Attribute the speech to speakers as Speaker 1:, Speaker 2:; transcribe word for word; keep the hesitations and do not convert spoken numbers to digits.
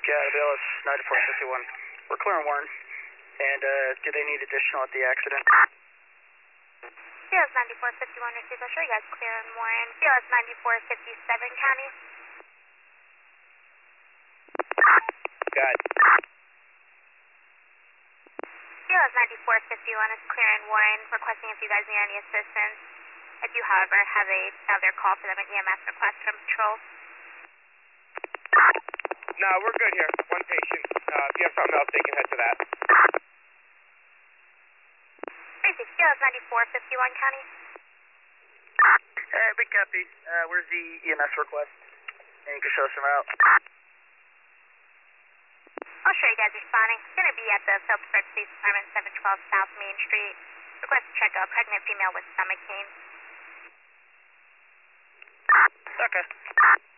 Speaker 1: Yeah, B L S ninety-four fifty-one. We're clearing Warren. And uh, do they need additional at the accident?
Speaker 2: B L S ninety-four fifty-one received. I'll show you guys clearing Warren. B L S ninety-four fifty-seven County.
Speaker 3: Good.
Speaker 2: B L S ninety-four fifty-one is clearing Warren, requesting if you guys need any assistance. I do, however, have a other call for them at E M S request from patrol.
Speaker 3: No, we're good here. One patient. Uh, if you have something else, they can head to that.
Speaker 2: Basic, B L S ninety-four fifty-one County.
Speaker 1: Hey, Big Cappy, uh, where's the E M S request? And you can show us some route.
Speaker 2: I'll show you guys responding. It's going to be at the Phillipsburg Police Department, seven twelve South Main Street. Request to check a pregnant female with stomach pain.
Speaker 1: Okay.